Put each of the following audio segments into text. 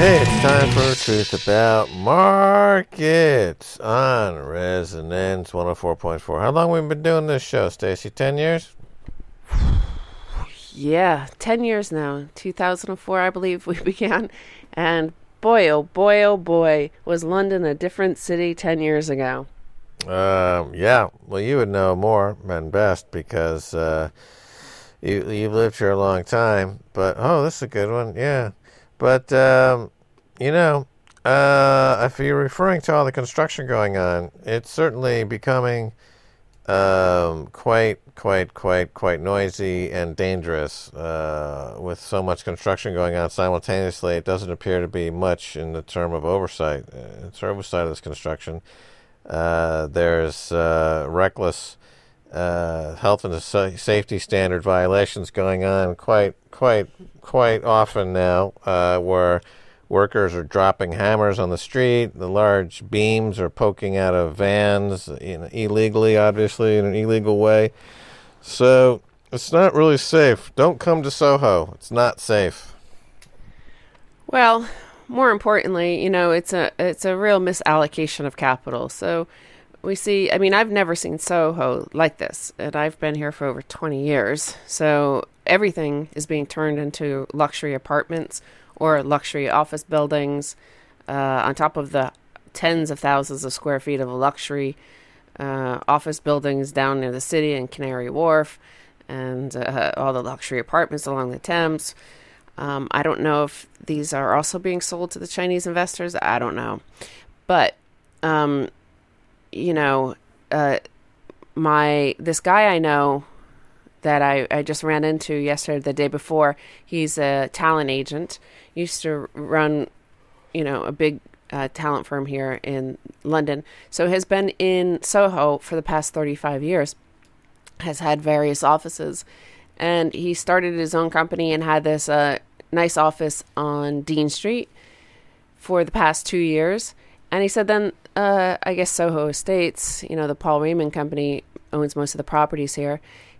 Hey, it's time for Truth About Markets on Resonance 104.4. How long have we been doing this show, Stacey? 10 years? Yeah, 10 years now. 2004, I believe we began. And boy, oh boy, oh boy, was London a different city 10 years ago. Yeah. Well, you would know more than best because you've lived here a long time. But, this is a good one. Yeah. But, if you're referring to all the construction going on, it's certainly becoming quite noisy and dangerous. With so much construction going on simultaneously, it doesn't appear to be much in the term of oversight. It's oversight of this construction. There's reckless health and safety standard violations going on quite often now, where workers are dropping hammers on the street. The large beams are poking out of vans illegally, obviously, in an illegal way. So it's not really safe. Don't come to Soho. It's not safe. Well, more importantly, it's a real misallocation of capital. So we see, I've never seen Soho like this, and I've been here for over 20 years. So everything is being turned into luxury apartments or luxury office buildings, on top of the tens of thousands of square feet of luxury office buildings down near the city in Canary Wharf, and all the luxury apartments along the Thames. I don't know if these are also being sold to the Chinese investors. I don't know. But, this guy I know that I just ran into yesterday, the day before, he's a talent agent. Used to run, a big talent firm here in London. So has been in Soho for the past 35 years, has had various offices. And he started his own company and had this nice office on Dean Street for the past 2 years. And he said then, I guess Soho Estates, the Paul Raymond Company owns most of the properties here.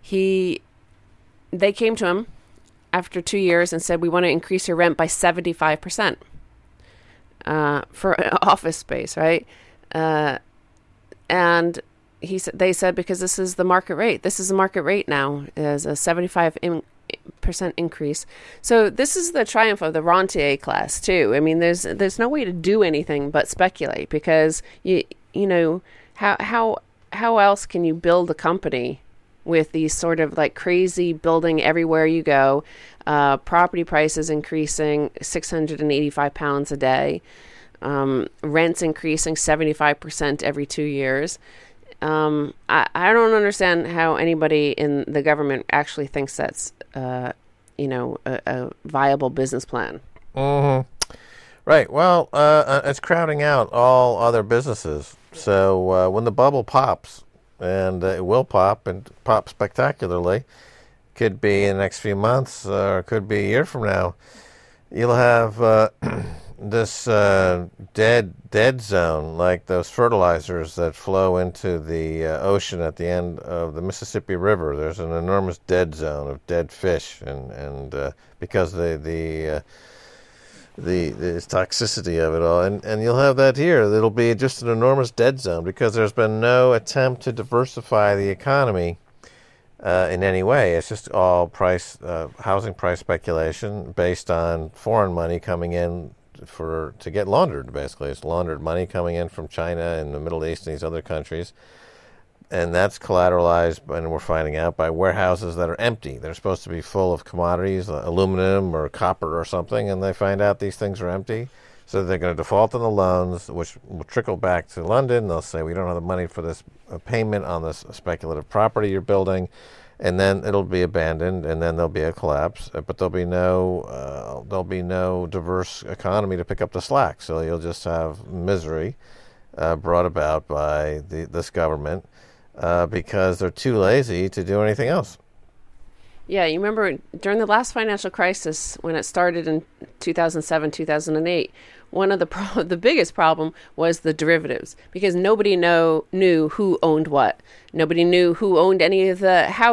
They came to him after 2 years and said, we want to increase your rent by 75% for office space, right? And they said, because this is the market rate. This is the market rate now, is a 75% increase. So this is the triumph of the rentier class too. There's no way to do anything but speculate, because how else can you build a company with these sort of like crazy building everywhere you go, property prices increasing £685 a day, rents increasing 75% every 2 years. I don't understand how anybody in the government actually thinks that's, a viable business plan. Mm-hmm. Right. Well, it's crowding out all other businesses. So when the bubble pops, and it will pop, and pop spectacularly, could be in the next few months, or it could be a year from now, you'll have this dead zone, like those fertilizers that flow into the ocean at the end of the Mississippi River. There's an enormous dead zone of dead fish, and because the toxicity of it all, and you'll have that here. It'll be just an enormous dead zone because there's been no attempt to diversify the economy in any way. It's just all housing price speculation based on foreign money coming in to get laundered. Basically, it's laundered money coming in from China and the Middle East and these other countries. And that's collateralized, and we're finding out, by warehouses that are empty. They're supposed to be full of commodities, aluminum or copper or something, and they find out these things are empty. So they're going to default on the loans, which will trickle back to London. They'll say, we don't have the money for this payment on this speculative property you're building. And then it'll be abandoned, and then there'll be a collapse. But there'll be no diverse economy to pick up the slack. So you'll just have misery brought about by this government. Because they're too lazy to do anything else. Yeah, you remember during the last financial crisis, when it started in 2007, 2008, one of the biggest problem was the derivatives, because nobody knew who owned what. Nobody knew who owned any of the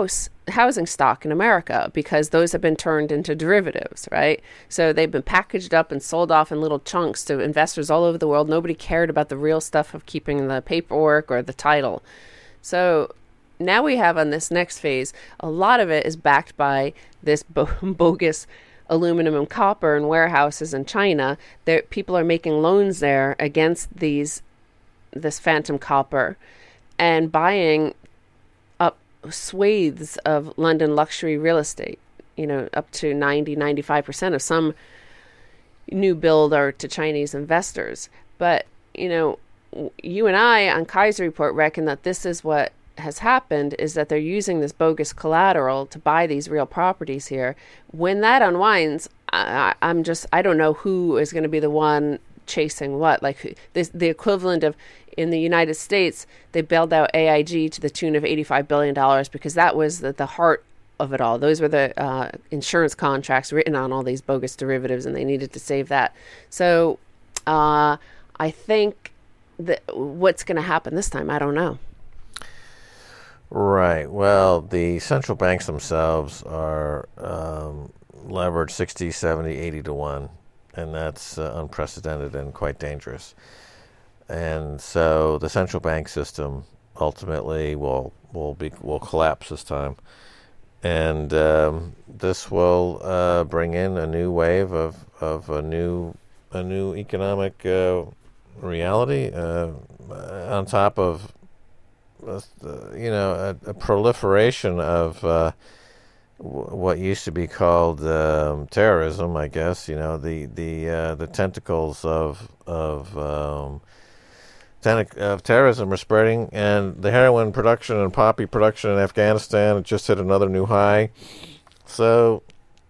housing stock in America, because those have been turned into derivatives, right? So they've been packaged up and sold off in little chunks to investors all over the world. Nobody cared about the real stuff of keeping the paperwork or the title. So now we have, on this next phase, a lot of it is backed by this bogus aluminum and copper in warehouses in China. People are making loans there against this phantom copper and buying up swathes of London luxury real estate, up to 95% of some new build are to Chinese investors. But, you and I on Kaiser Report reckon that this is what has happened, is that they're using this bogus collateral to buy these real properties here. When that unwinds, I don't know who is going to be the one chasing what. Like the equivalent of, in the United States, they bailed out AIG to the tune of $85 billion because that was the heart of it all. Those were the insurance contracts written on all these bogus derivatives, and they needed to save that. So I think that what's going to happen this time, I don't know. Right. Well, the central banks themselves are leveraged 60, 70, 80 to 1, and that's unprecedented and quite dangerous. And so the central bank system ultimately will collapse this time, and this will bring in a new wave of a new economic reality on top of a proliferation of what used to be called terrorism, I guess. The tentacles of terrorism are spreading, and the heroin production and poppy production in Afghanistan just hit another new high. So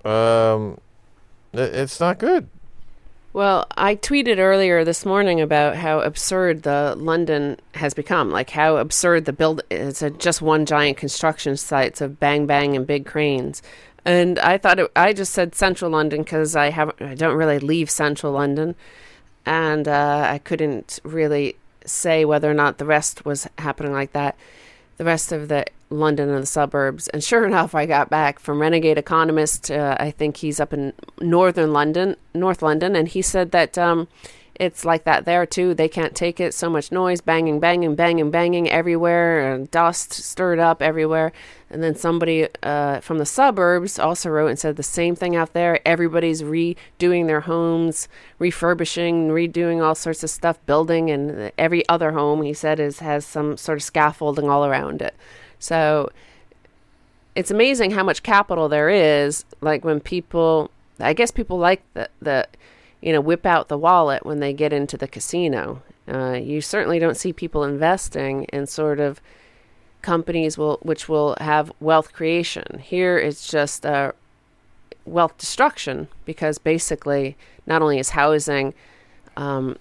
it's not good. Well, I tweeted earlier this morning about how absurd the London has become, like how absurd it's just one giant construction site of bang bang and big cranes. And I just said central London because I don't really leave central London, and I couldn't really say whether or not the rest was happening like that, the rest of the London and the suburbs. And sure enough, I got back from Renegade Economist. I think he's up in North London, and he said that it's like that there too. They can't take it. So much noise, banging, banging, banging, banging everywhere, and dust stirred up everywhere. And then somebody from the suburbs also wrote and said the same thing out there. Everybody's redoing their homes, refurbishing, redoing all sorts of stuff, building, and every other home, he said, has some sort of scaffolding all around it. So it's amazing how much capital there is. Like when people like the whip out the wallet when they get into the casino. You certainly don't see people investing in sort of companies which will have wealth creation. Here it's just wealth destruction, because basically not only is housing, a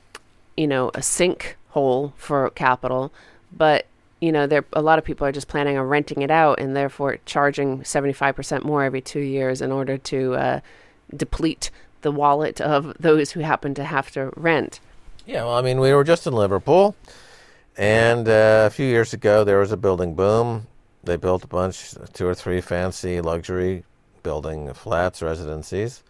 sinkhole for capital, but a lot of people are just planning on renting it out and therefore charging 75% more every 2 years in order to deplete the wallet of those who happen to have to rent. Yeah, well, I mean, we were just in Liverpool, and a few years ago there was a building boom. They built a bunch, 2 or 3 fancy luxury building flats, residencies.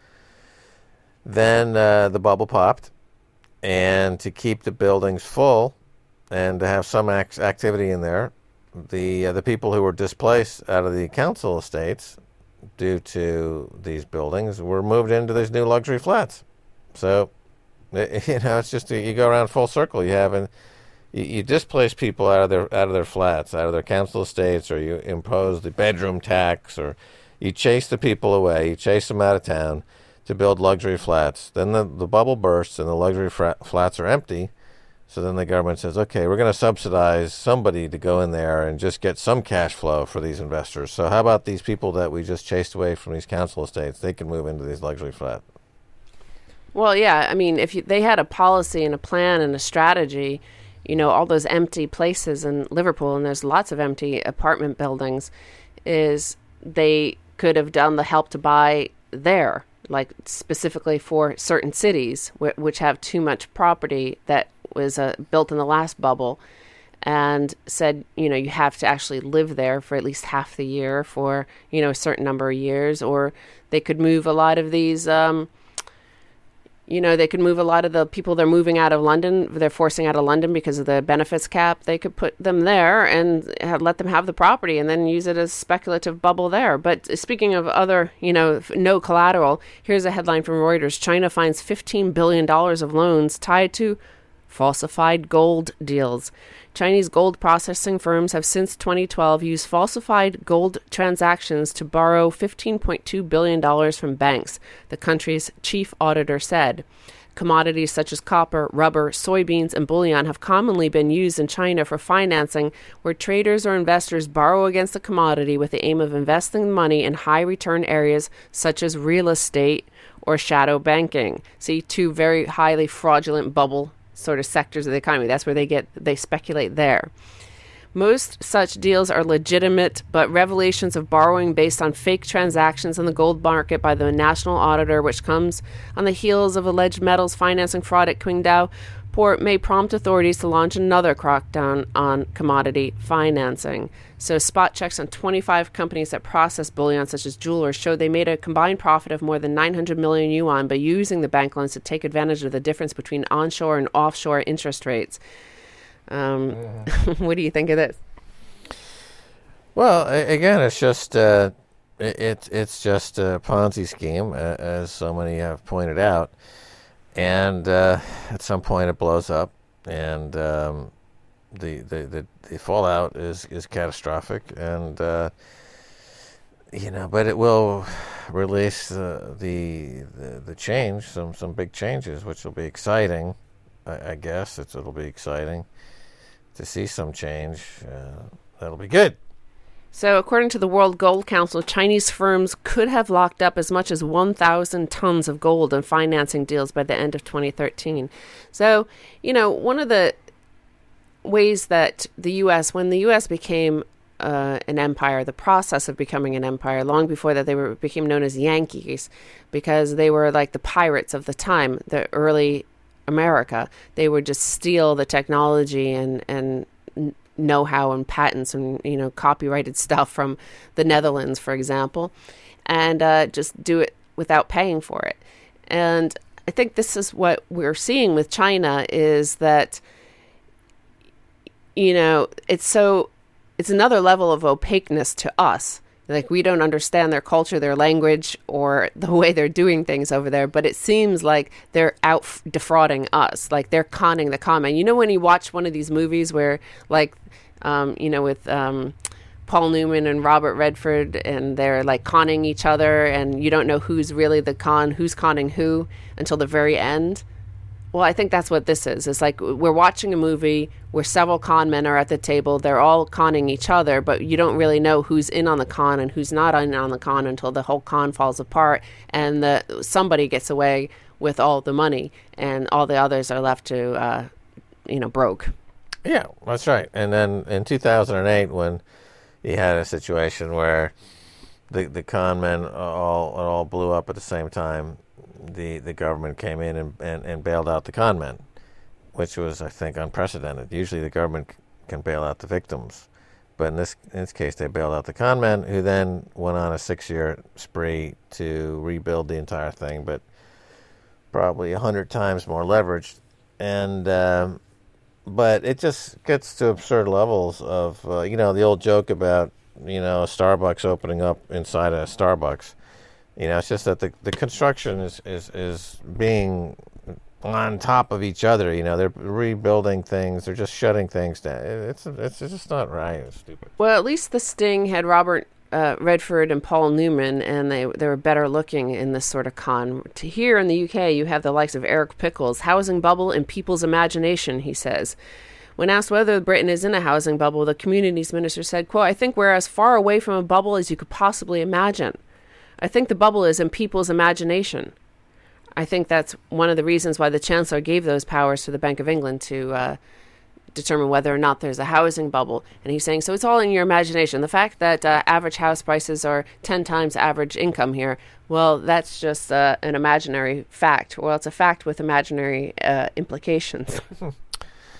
Then the bubble popped, and to keep the buildings full and to have some activity in there, the people who were displaced out of the council estates due to these buildings were moved into these new luxury flats. So, it's just you go around full circle. You displace people out of their flats, out of their council estates, or you impose the bedroom tax, or you chase the people away. You chase them out of town to build luxury flats. Then the bubble bursts and the luxury flats are empty. So then the government says, okay, we're going to subsidize somebody to go in there and just get some cash flow for these investors. So how about these people that we just chased away from these council estates? They can move into these luxury flats. Well, yeah, I mean, if they had a policy and a plan and a strategy, all those empty places in Liverpool, and there's lots of empty apartment buildings, is they could have done the Help to Buy there, like specifically for certain cities which have too much property that was built in the last bubble, and said, you have to actually live there for at least half the year for, a certain number of years, or they could move a lot of these, they could move a lot of the people they're moving out of London, they're forcing out of London because of the benefits cap. They could put them there and let them have the property and then use it as speculative bubble there. But speaking of other, no collateral, here's a headline from Reuters. China finds $15 billion of loans tied to falsified gold deals. Chinese gold processing firms have since 2012 used falsified gold transactions to borrow $15.2 billion from banks, the country's chief auditor said. Commodities such as copper, rubber, soybeans, and bullion have commonly been used in China for financing, where traders or investors borrow against a commodity with the aim of investing money in high-return areas such as real estate or shadow banking. See, two very highly fraudulent bubble sort of sectors of the economy. That's where they speculate there. Most such deals are legitimate, but revelations of borrowing based on fake transactions in the gold market by the national auditor, which comes on the heels of alleged metals financing fraud at Qingdao Port, may prompt authorities to launch another crackdown on commodity financing. So spot checks on 25 companies that process bullion, such as jewelers, showed they made a combined profit of more than 900 million yuan by using the bank loans to take advantage of the difference between onshore and offshore interest rates. What do you think of this? Well, again, it's just it's just a Ponzi scheme, as so many have pointed out, and at some point it blows up, and the fallout is catastrophic, and but it will release the change, some big changes, which will be exciting. I guess it'll be exciting to see some change. That'll be good. So, according to the World Gold Council, Chinese firms could have locked up as much as 1,000 tons of gold in financing deals by the end of 2013. So, one of the ways that when the U.S. became an empire, the process of becoming an empire, long before that they became known as Yankees, because they were like the pirates of the time, the early America. They would just steal the technology and know-how and patents and copyrighted stuff from the Netherlands, for example, and just do it without paying for it. And I think this is what we're seeing with China, is that it's another level of opaqueness to us. Like, we don't understand their culture, their language, or the way they're doing things over there. But it seems like they're out defrauding us. Like, they're conning the con man. When you watch one of these movies where, like, with Paul Newman and Robert Redford, and they're, like, conning each other, and you don't know who's really who's conning who until the very end. Well, I think that's what this is. It's like we're watching a movie where several con men are at the table. They're all conning each other, but you don't really know who's in on the con and who's not in on the con until the whole con falls apart and somebody gets away with all the money and all the others are left to, broke. Yeah, that's right. And then in 2008, when you had a situation where the con men all blew up at the same time, the government came in and bailed out the con men, which was, I think, unprecedented. Usually the government can bail out the victims, but in this case they bailed out the con men, who then went on a 6-year spree to rebuild the entire thing, but probably 100 times more leveraged. And but it just gets to absurd levels of the old joke about a Starbucks opening up inside a Starbucks. It's just that the construction is being on top of each other. They're rebuilding things. They're just shutting things down. It's just not right. It's stupid. Well, at least the Sting had Robert Redford and Paul Newman, and they were better looking in this sort of con. Here in the UK, you have the likes of Eric Pickles, housing bubble in people's imagination, he says. When asked whether Britain is in a housing bubble, the communities minister said, quote, "I think we're as far away from a bubble as you could possibly imagine. I think the bubble is in people's imagination." I think that's one of the reasons why the Chancellor gave those powers to the Bank of England to determine whether or not there's a housing bubble. And he's saying, so it's all in your imagination. The fact that average house prices are 10 times average income here, well, that's just an imaginary fact. Well, it's a fact with imaginary implications.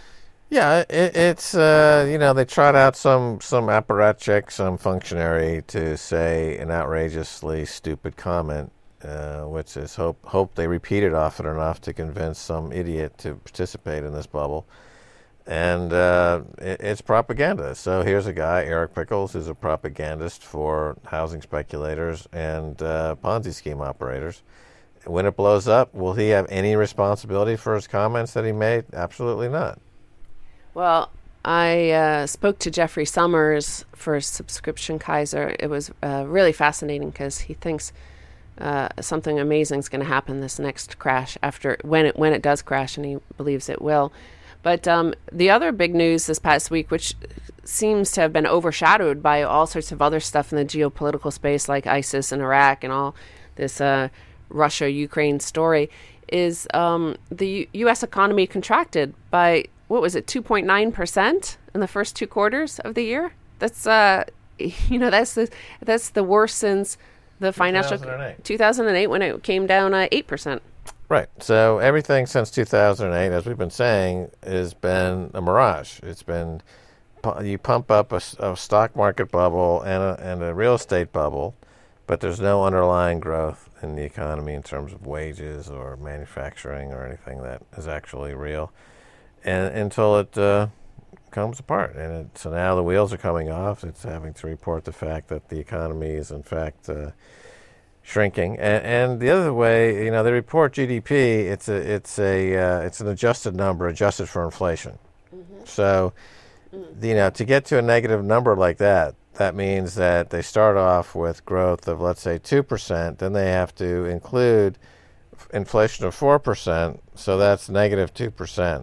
Yeah, it's they trot out some apparatchik, some functionary to say an outrageously stupid comment, which is hope they repeat it often enough to convince some idiot to participate in this bubble. And it's propaganda. So here's a guy, Eric Pickles, who's a propagandist for housing speculators and Ponzi scheme operators. When it blows up, will he have any responsibility for his comments that he made? Absolutely not. Well, I spoke to Jeffrey Summers for Subscription Kaiser. It was really fascinating because he thinks something amazing is going to happen this next crash when it does crash, and he believes it will. But the other big news this past week, which seems to have been overshadowed by all sorts of other stuff in the geopolitical space, like ISIS and Iraq and all this Russia-Ukraine story, is the U.S. economy contracted by, what was it, 2.9% in the first 2 quarters of the year? That's that's the worst since the financial 2008 when it came down 8%. Right. So everything since 2008, as we've been saying, has been a mirage. It's been you pump up a stock market bubble and a real estate bubble, but there's no underlying growth in the economy in terms of wages or manufacturing or anything that is actually real, and until it comes apart. And so now the wheels are coming off. It's having to report the fact that the economy is in fact shrinking, and the other way, they report GDP. It's an adjusted number, adjusted for inflation. Mm-hmm. So, to get to a negative number like that, that means that they start off with growth of, let's say, 2%. Then they have to include inflation of 4%. So that's negative 2%.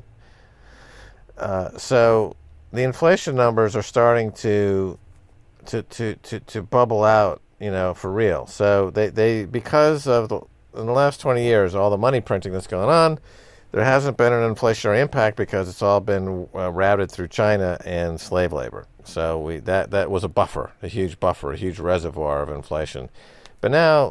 So the inflation numbers are starting to bubble out. For real. So they because of in the last 20 years, all the money printing that's going on, there hasn't been an inflationary impact because it's all been routed through China and slave labor. So that was a buffer, a huge reservoir of inflation. But now,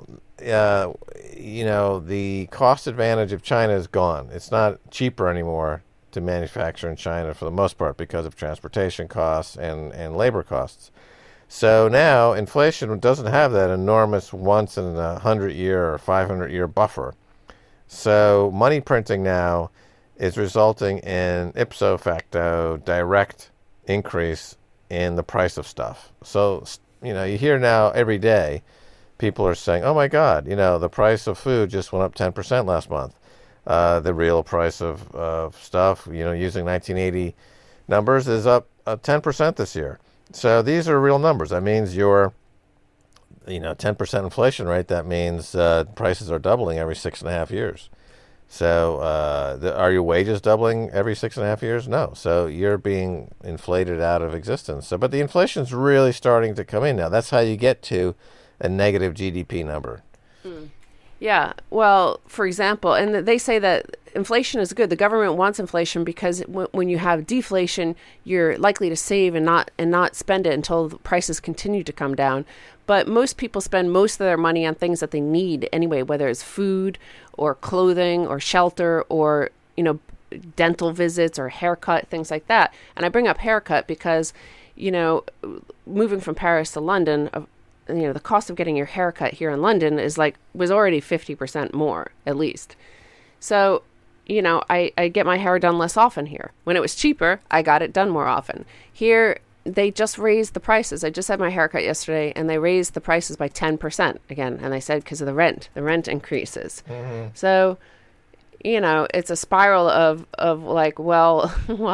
the cost advantage of China is gone. It's not cheaper anymore to manufacture in China for the most part because of transportation costs and labor costs. So now inflation doesn't have that enormous once in a 100-year or 500-year buffer. So money printing now is resulting in ipso facto direct increase in the price of stuff. So, you hear now every day people are saying, oh my God, the price of food just went up 10% last month. The real price of stuff, using 1980 numbers is up 10% this year. So these are real numbers. That means your, 10% inflation rate. That means prices are doubling every 6.5 years. So are your wages doubling every 6.5 years? No. So you're being inflated out of existence. So, but the inflation's really starting to come in now. That's how you get to a negative GDP number. Mm. Yeah. Well, for example, and they say that inflation is good. The government wants inflation because when you have deflation, you're likely to save and not spend it until the prices continue to come down. But most people spend most of their money on things that they need anyway, whether it's food or clothing or shelter or, dental visits or haircut, things like that. And I bring up haircut because, moving from Paris to London, the cost of getting your hair cut here in London was already 50% more, at least. So, I get my hair done less often here. When it was cheaper, I got it done more often. Here, they just raised the prices. I just had my haircut yesterday, and they raised the prices by 10% again. And they said because of the rent increases. Mm-hmm. So, it's a spiral of well,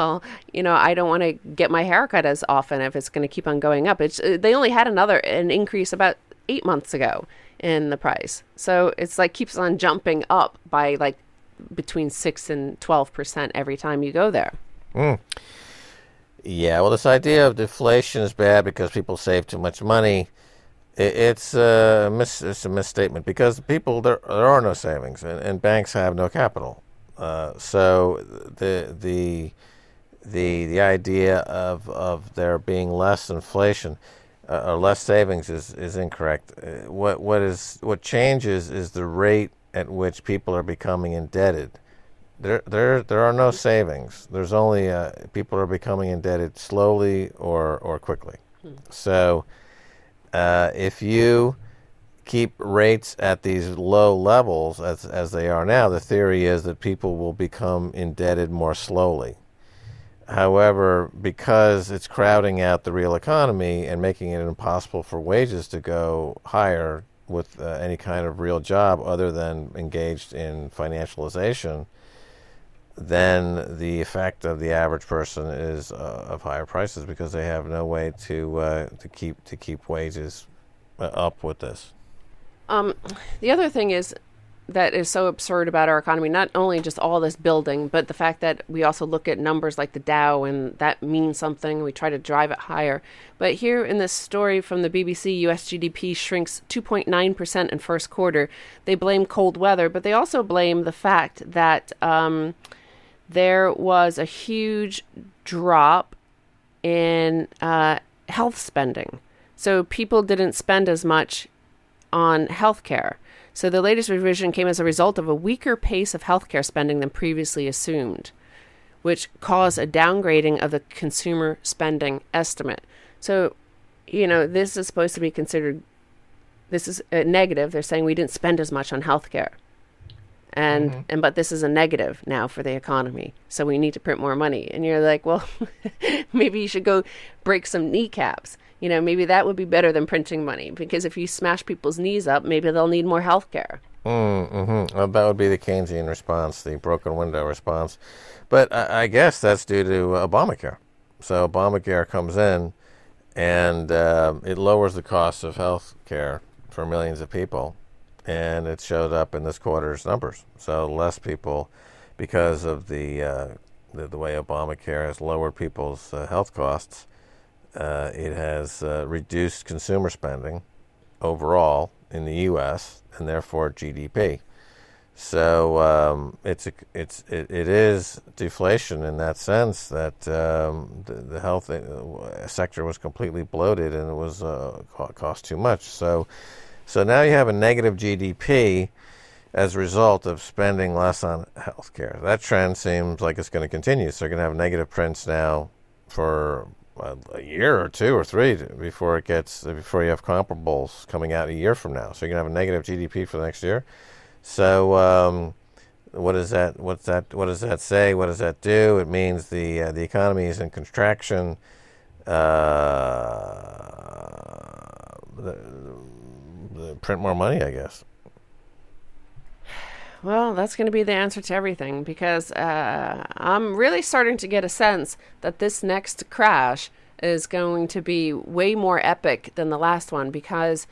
I don't want to get my haircut as often if it's going to keep on going up. They only had an increase about 8 months ago in the price. So it's keeps on jumping up by between 6 and 12% every time you go there. Mm. Yeah, well, this idea of deflation is bad because people save too much money. It's a misstatement because there are no savings and banks have no capital. So the idea of there being less inflation or less savings is incorrect. What changes is the rate at which people are becoming indebted. there are no savings. There's only people are becoming indebted slowly or quickly. So if you keep rates at these low levels as they are now, the theory is that people will become indebted more slowly. However, because it's crowding out the real economy and making it impossible for wages to go higher with any kind of real job other than engaged in financialization, then the effect of the average person is of higher prices because they have no way to keep wages up with this. The other thing is that is so absurd about our economy, not only just all this building, but the fact that we also look at numbers like the Dow and that means something. We try to drive it higher. But here in this story from the BBC, US GDP shrinks 2.9% in first quarter. They blame cold weather, but they also blame the fact that there was a huge drop in health spending. So people didn't spend as much on healthcare. So the latest revision came as a result of a weaker pace of healthcare spending than previously assumed, which caused a downgrading of the consumer spending estimate. So, this is supposed to be considered, this is a negative. They're saying we didn't spend as much on healthcare. But this is a negative now for the economy. So we need to print more money. And you're like, well, maybe you should go break some kneecaps. Maybe that would be better than printing money, because if you smash people's knees up, maybe they'll need more health care. Well, that would be the Keynesian response, the broken window response. But I guess that's due to Obamacare. So Obamacare comes in and it lowers the cost of health care for millions of people. And it showed up in this quarter's numbers. So less people, because of the way Obamacare has lowered people's health costs, it has reduced consumer spending overall in the U.S. and therefore GDP. So it is deflation in that sense that the health sector was completely bloated and it was cost too much. So now you have a negative GDP as a result of spending less on healthcare. That trend seems like it's going to continue. So you're going to have negative prints now for a year or two or three before you have comparables coming out a year from now. So you're going to have a negative GDP for the next year. So what does that say? What does that do? It means the economy is in contraction. Print more money, I guess. Well, that's going to be the answer to everything, because I'm really starting to get a sense that this next crash is going to be way more epic than the last one, because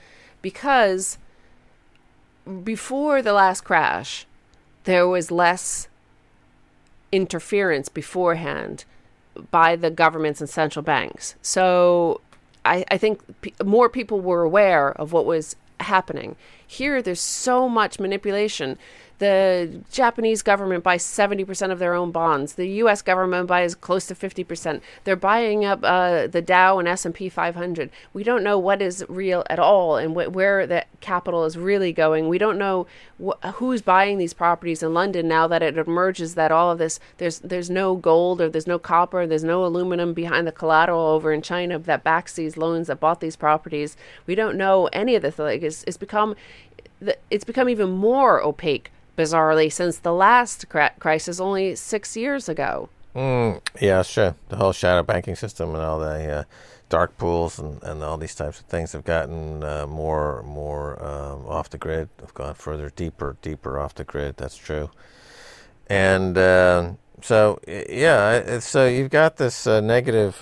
before the last crash, there was less interference beforehand by the governments and central banks. So I think more people were aware of what was happening. Here, there's so much manipulation. The Japanese government buys 70% of their own bonds. The U.S. government buys close to 50%. They're buying up the Dow and S&P 500. We don't know what is real at all and where the capital is really going. We don't know who's buying these properties in London now that it emerges that all of this, there's no gold or there's no copper, there's no aluminum behind the collateral over in China that backs these loans that bought these properties. We don't know any of this. Like it's become even more opaque, bizarrely, since the last crisis only 6 years ago. Yeah, sure. The whole shadow banking system and all the dark pools and all these types of things have gotten more off the grid. Have gone further, deeper off the grid. That's true. And so you've got this negative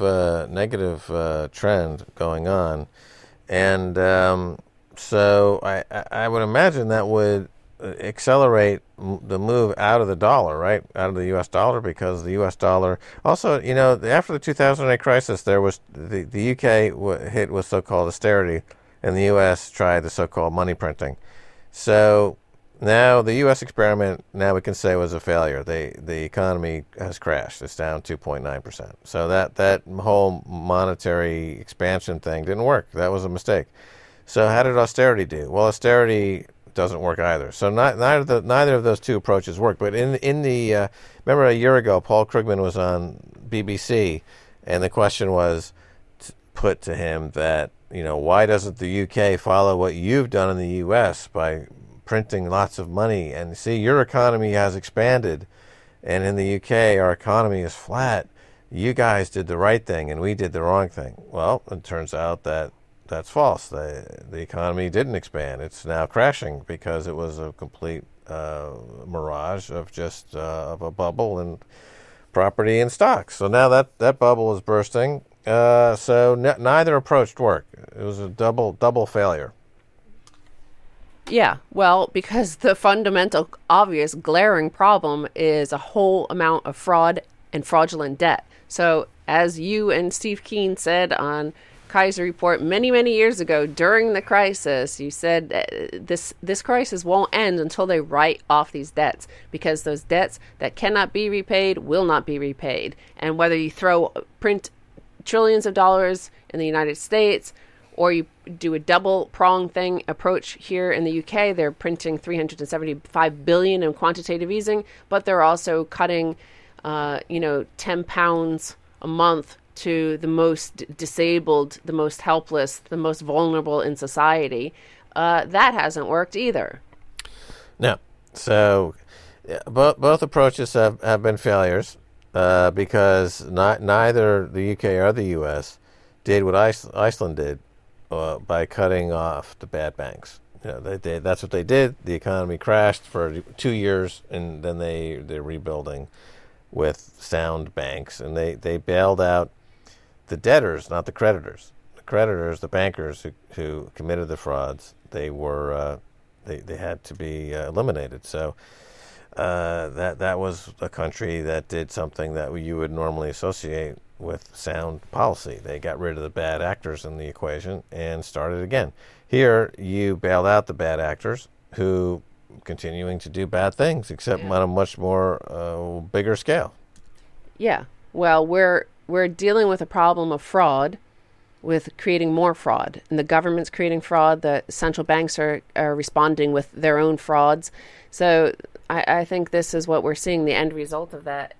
trend going on, and so I would imagine that would accelerate the move out of the dollar, right? Out of the U.S. dollar, because the U.S. dollar also, after the 2008 crisis, there was the U.K. hit with so-called austerity, and the U.S. tried the so-called money printing. So now the U.S. experiment, now we can say, was a failure. The economy has crashed. It's down 2.9%. So that whole monetary expansion thing didn't work. That was a mistake. So how did austerity do? Well, austerity doesn't work either. So neither of those two approaches work. But in the remember a year ago, Paul Krugman was on BBC, and the question was put to him that, why doesn't the UK follow what you've done in the US by printing lots of money? And see, your economy has expanded, and in the UK our economy is flat. You guys did the right thing, and we did the wrong thing. Well, it turns out that that's false. The economy didn't expand. It's now crashing because it was a complete mirage of just of a bubble and property and stocks. So now that bubble is bursting. So neither approach worked. It was a double failure. Yeah, well, because the fundamental, obvious, glaring problem is a whole amount of fraud and fraudulent debt. So as you and Steve Keen said on Kaiser Report many, many years ago during the crisis, you said this crisis won't end until they write off these debts, because those debts that cannot be repaid will not be repaid. And whether you print trillions of dollars in the United States or you do a double-pronged approach here in the UK, they're printing $375 billion in quantitative easing, but they're also cutting, 10 pounds a month to the most disabled, the most helpless, the most vulnerable in society. That hasn't worked either. No. So both approaches have been failures because neither the UK or the US did what Iceland did by cutting off the bad banks. That's what they did. The economy crashed for 2 years, and then they're rebuilding with sound banks, and they bailed out the debtors, not the creditors. The creditors, the bankers who committed the frauds, they had to be eliminated. So that was a country that did something that you would normally associate with sound policy. They got rid of the bad actors in the equation and started again. Here, you bailed out the bad actors who continuing to do bad things, except on a much more bigger scale. Yeah. Well, we're dealing with a problem of fraud, with creating more fraud. And the government's creating fraud. The central banks are responding with their own frauds. So I think this is what we're seeing, the end result of that.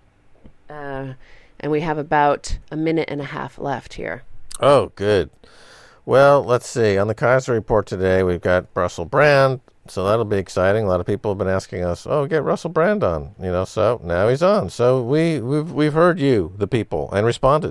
And we have about a minute and a half left here. Oh, good. Well, let's see. On the Kaiser Report today, we've got Russell Brand. So that'll be exciting. A lot of people have been asking us, get Russell Brand on. So now he's on. So we've heard you, the people, and responded.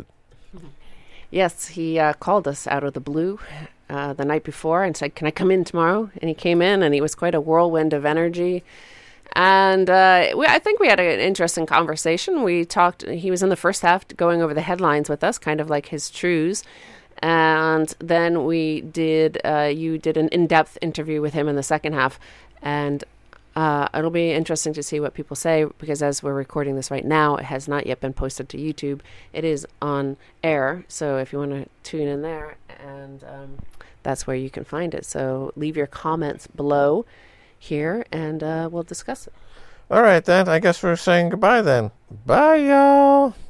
Yes, he called us out of the blue the night before and said, "Can I come in tomorrow?" And he came in, and he was quite a whirlwind of energy. And I think we had an interesting conversation. We talked. He was in the first half going over the headlines with us, kind of like his truths. And then we did, you did an in-depth interview with him in the second half. And it'll be interesting to see what people say, because as we're recording this right now, it has not yet been posted to YouTube. It is on air. So if you want to tune in there, and that's where you can find it. So leave your comments below here, and we'll discuss it. All right, then. I guess we're saying goodbye then. Bye, y'all.